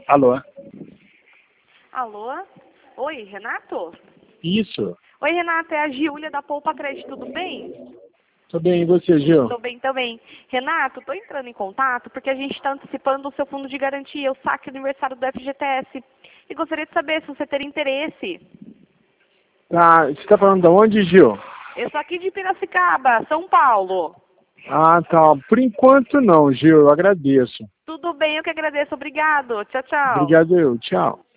Alô? Alô? Oi, Renato? Isso. Oi, Renato, é a Giulia da Poupa Crédito, tudo bem? Tô bem, e você, Gil? Tô bem também. Renato, tô entrando em contato porque a gente está antecipando o seu fundo de garantia, o saque aniversário do FGTS. E gostaria de saber se você teria interesse. Tá, você tá falando de onde, Gil? Eu sou aqui de Piracicaba, São Paulo. Ah, tá. Por enquanto não, Gil, eu agradeço. Tudo bem, eu que agradeço. Obrigado. Tchau, tchau. Obrigado eu, tchau.